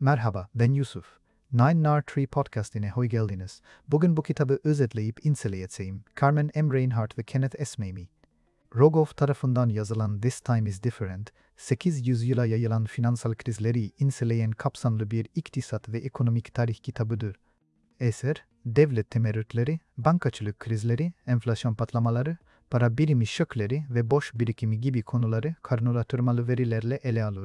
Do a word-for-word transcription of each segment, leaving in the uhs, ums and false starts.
Merhaba, ben Yusuf. Nine Nar Tree Podcast'ine hoş geldiniz. Bugün bu kitabı özetleyip inceleyeceğim. Carmen M. Reinhardt ve Kenneth S. Mamie. Rogoff tarafından yazılan This Time is Different, sekiz yüzyıla yayılan finansal krizleri inceleyen kapsamlı bir iktisat ve ekonomik tarih kitabıdır. Eser, devlet temerrütleri, bankacılık krizleri, enflasyon patlamaları, para birimi şokları ve boş birikimi gibi konuları karnılatırmalı verilerle ele alır.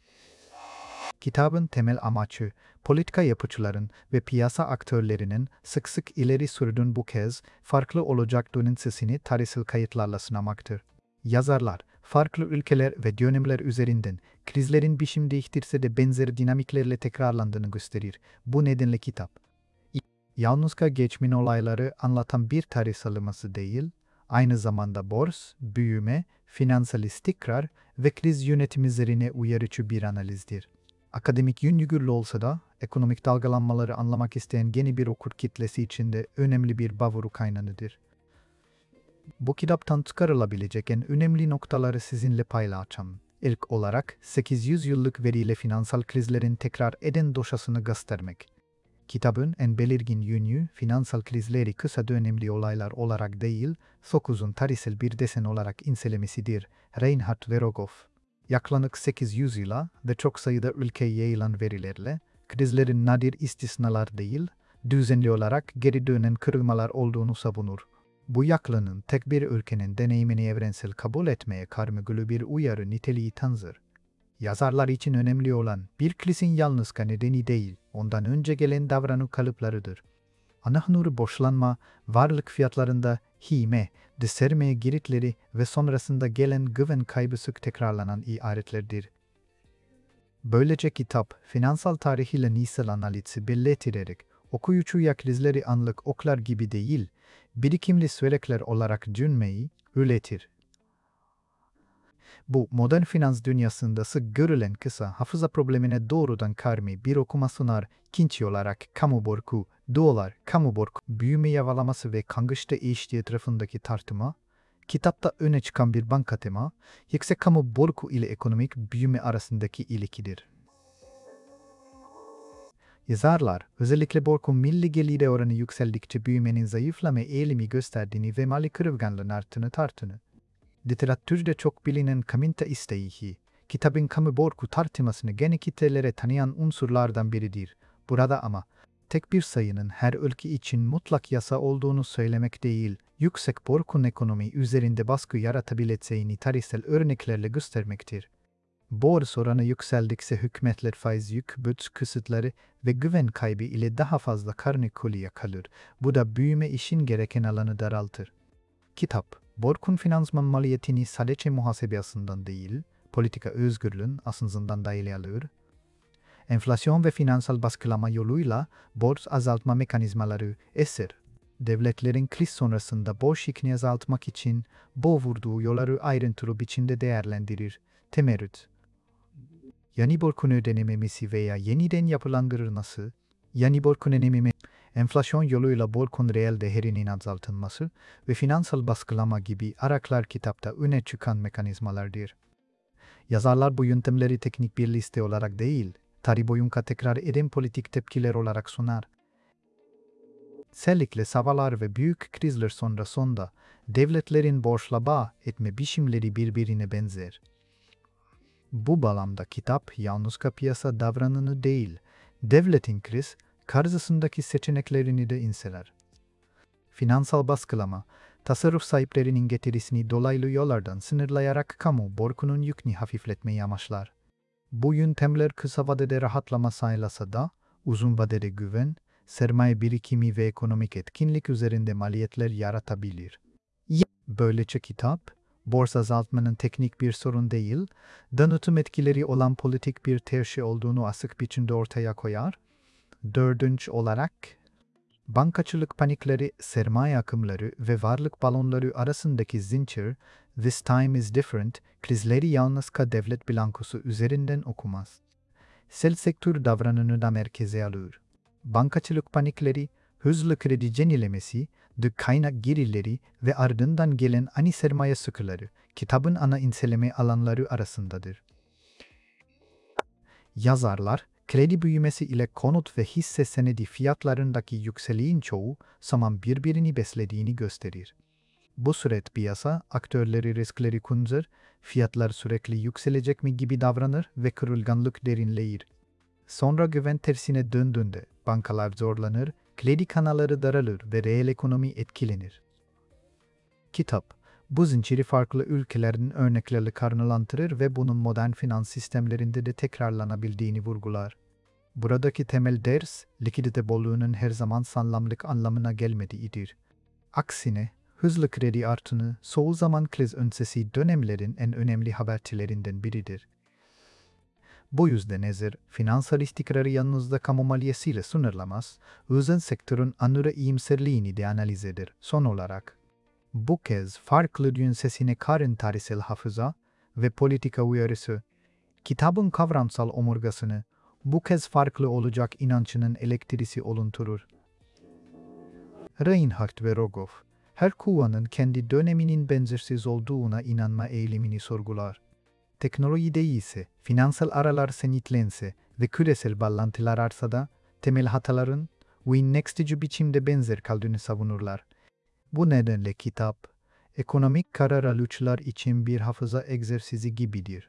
Kitabın temel amacı, politika yapıcıların ve piyasa aktörlerinin sık sık ileri sürdüğün bu kez farklı olacak dönüşünü tarihsel kayıtlarla sınamaktır. Yazarlar, farklı ülkeler ve dönemler üzerinden krizlerin biçim değiştirse de benzer dinamiklerle tekrarlandığını gösterir. Bu nedenle kitap, yalnızca geçmiş olayları anlatan bir tarih sıralaması değil, aynı zamanda borsa, büyüme, finansal istikrar ve kriz yönetimi üzerine uyarıcı bir analizdir. Akademik yönü olsa da, ekonomik dalgalanmaları anlamak isteyen yeni bir okur kitlesi için de önemli bir bavuru kaynağıdır. Bu kitaptan çıkarılabilecek en önemli noktaları sizinle paylaşacağım. İlk olarak sekiz yüz yıllık veriyle finansal krizlerin tekrar eden doşasını göstermek. Kitabın en belirgin yönü finansal krizleri kısa dönemli olaylar olarak değil, çok uzun tarihsel bir desen olarak incelemesidir. Reinhardt ve Rogoff. Yaklaşık sekiz yüz yıla ve çok sayıda ülkeye yayılan verilerle, krizlerin nadir istisnalar değil, düzenli olarak geri dönen kırılmalar olduğunu savunur. Bu yaklanın tek bir ülkenin deneyimini evrensel kabul etmeye karmıgülü bir uyarı niteliği tanır. Yazarlar için önemli olan bir krizin yalnızca nedeni değil, ondan önce gelen davranış kalıplarıdır. Anahnur borçlanma, varlık fiyatlarında hime, sermaye giritleri ve sonrasında gelen güven kaybı sık tekrarlanan işaretlerdir. Böylece kitap, finansal tarihiyle nisel analizi belirterek, okuyucuya krizleri anlık oklar gibi değil, birikimli süreçler olarak düşünmeyi öğretir. Bu, modern finans dünyasında sık görülen kısa hafıza problemine doğrudan karmi bir okuma sunar, ikinci olarak kamu borcu, dolar, kamu borcu, büyüme yavalaması ve kangışta eşitliği etrafındaki tartışma, kitapta öne çıkan bir banka tema, yüksek kamu borcu ile ekonomik büyüme arasındaki ilişkidir. Yazarlar, özellikle borcu milli geliri oranı yükseldikçe büyümenin zayıflama eğilimi gösterdiğini ve mali kırılganlığın arttığını tartını. Literatürde çok bilinen kaminta isteği, kitabın kamu borcu tartışmasını gene kitlelere tanıyan unsurlardan biridir. Burada ama, tek bir sayının her ülke için mutlak yasa olduğunu söylemek değil, yüksek borcun ekonomi üzerinde baskı yaratabileceğini tarihsel örneklerle göstermektir. Borç oranı yükseldikçe hükümetler faiz yük, bütçe kısıtları ve güven kaybı ile daha fazla karnı kalır. Bu da büyüme işin gereken alanı daraltır. Kitap, borcun finansman maliyetini sadece muhasebesinden değil, politika özgürlüğün asıncından da ele alır. Enflasyon ve finansal baskılama yoluyla borç azaltma mekanizmaları eser. Devletlerin kriz sonrasında borç yükünü azaltmak için bu vurduğu yolları ayrıntılı biçimde değerlendirir. Temerrüt. Yeni borcun ödenememesi veya yeniden yapılandırılması, yeni borcun ödememe, enflasyon yoluyla borcun reel değerinin azaltılması ve finansal baskılama gibi araçlar kitapta öne çıkan mekanizmalardır. Yazarlar bu yöntemleri teknik bir liste olarak değil, tarih boyunca tekrar eden politik tepkiler olarak sunar. Özellikle savaşlar ve büyük krizler sonrasında devletlerin borçla bağ etme biçimleri birbirine benzer. Bu bağlamda kitap yalnızca piyasa davranını değil, devletin kriz karşısındaki seçeneklerini de inceler. Finansal baskılama, tasarruf sahiplerinin getirisini dolaylı yollardan sınırlayarak kamu borcunun yükünü hafifletmeyi amaçlar. Bu yöntemler kısa vadede rahatlama sağlasa da, uzun vadede güven, sermaye birikimi ve ekonomik etkinlik üzerinde maliyetler yaratabilir. Böylece kitap, borsa azaltmanın teknik bir sorun değil, dağıtım etkileri olan politik bir tercih olduğunu açık biçimde ortaya koyar. Dördüncü olarak, bankacılık panikleri, sermaye akımları ve varlık balonları arasındaki zincir, This Time is Different, krizleri yalnızca devlet bilankosu üzerinden okumaz. Sel sektör davranını da merkeze alır. Bankacılık panikleri, hızlı kredi yenilemesi, de kaynak gerileri ve ardından gelen ani sermaye sıkıları, kitabın ana inceleme alanları arasındadır. Yazarlar, Kredi büyümesi ile konut ve hisse senedi fiyatlarındaki yükseliğin çoğu zaman birbirini beslediğini gösterir. Bu süreç piyasa aktörleri riskleri kundur, fiyatlar sürekli yükselecek mi gibi davranır ve kırılganlık derinleşir. Sonra güven tersine döndüğünde bankalar zorlanır, kredi kanalları daralır ve reel ekonomi etkilenir. Kitap, bu zinciri farklı ülkelerin örnekleri karnılandırır ve bunun modern finans sistemlerinde de tekrarlanabildiğini vurgular. Buradaki temel ders, likidite bolluğunun her zaman sağlamlık anlamına gelmediğidir. Aksine, hızlı kredi artışı çoğu zaman kriz öncesi dönemlerin en önemli habercilerinden biridir. Bu yüzden ezer, finansal istikrarı yalnızca kamu maliyesiyle sınırlamaz, özel sektörün anura iyimserliğini de analiz eder. Son olarak, bu kez farklı dün sesine karın tarihsel hafıza ve politika uyarısı, kitabın kavramsal omurgasını, bu kez farklı olacak inancının elektrisi olunturur. Reinhardt ve Rogoff, her kullanın kendi döneminin benzersiz olduğuna inanma eğilimini sorgular. Teknoloji değilse, finansal aralar senitlense ve küresel bağlantılar artsa da temel hataların Win-Next'ci biçimde benzer kaldığını savunurlar. Bu nedenle kitap, ekonomik karar alıcılar için bir hafıza egzersizi gibidir.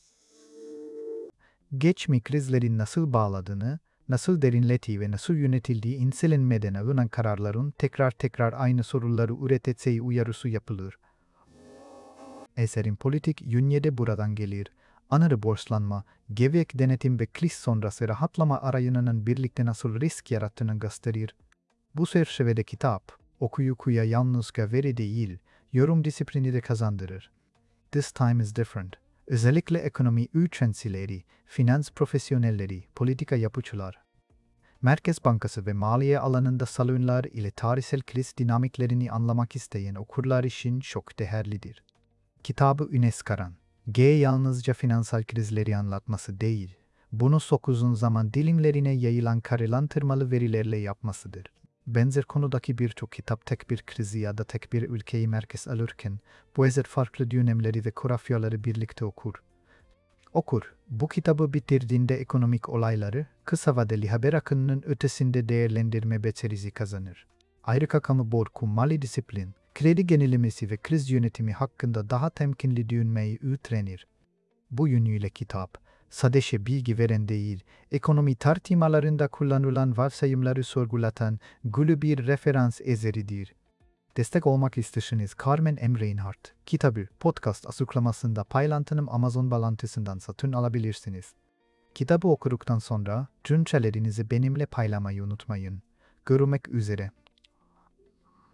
Geçmiş krizlerin nasıl bağladığını, nasıl derinlettiği ve nasıl yönetildiği incelenmeden alınan kararların tekrar tekrar aynı soruları üreteceği uyarısı yapılır. Eserin politik yönü de buradan gelir. Anarı borçlanma, gevek denetim ve kriz sonrası rahatlama arayışının birlikte nasıl risk yarattığını gösterir. Bu çerçevede kitap, okuyucuya yalnızca veri değil, yorum disiplini de kazandırır. This time is different. Özellikle ekonomi üçensileri, finans profesyonelleri, politika yapıcılar, Merkez Bankası ve maliye alanında salonlar ile tarihsel kriz dinamiklerini anlamak isteyen okurlar için çok değerlidir. Kitabı Ünes Karan, G yalnızca finansal krizleri anlatması değil, bunu çok uzun zaman dilimlerine yayılan karılandırmalı verilerle yapmasıdır. Benzer konudaki birçok kitap tek bir krizi ya da tek bir ülkeyi merkez alırken, bu eser farklı dönemleri ve coğrafyaları birlikte okur. Okur, bu kitabı bitirdiğinde ekonomik olayları, kısa vadeli haber akınının ötesinde değerlendirme becerisi kazanır. Ayrıca kamu borcu, mali disiplin, kredi yenilemesi ve kriz yönetimi hakkında daha temkinli düşünmeyi öğrenir. Bu yönüyle kitap, sadece bilgi veren değil, ekonomi tartışmalarında kullanılan varsayımları sorgulatan güçlü bir referans eseridir. Destek olmak isterseniz Carmen M. Reinhardt kitabı podcast açıklamasında paylaştığım Amazon bağlantısından satın alabilirsiniz. Kitabı okuduktan sonra düşüncelerinizi benimle paylaşmayı unutmayın. Görüşmek üzere.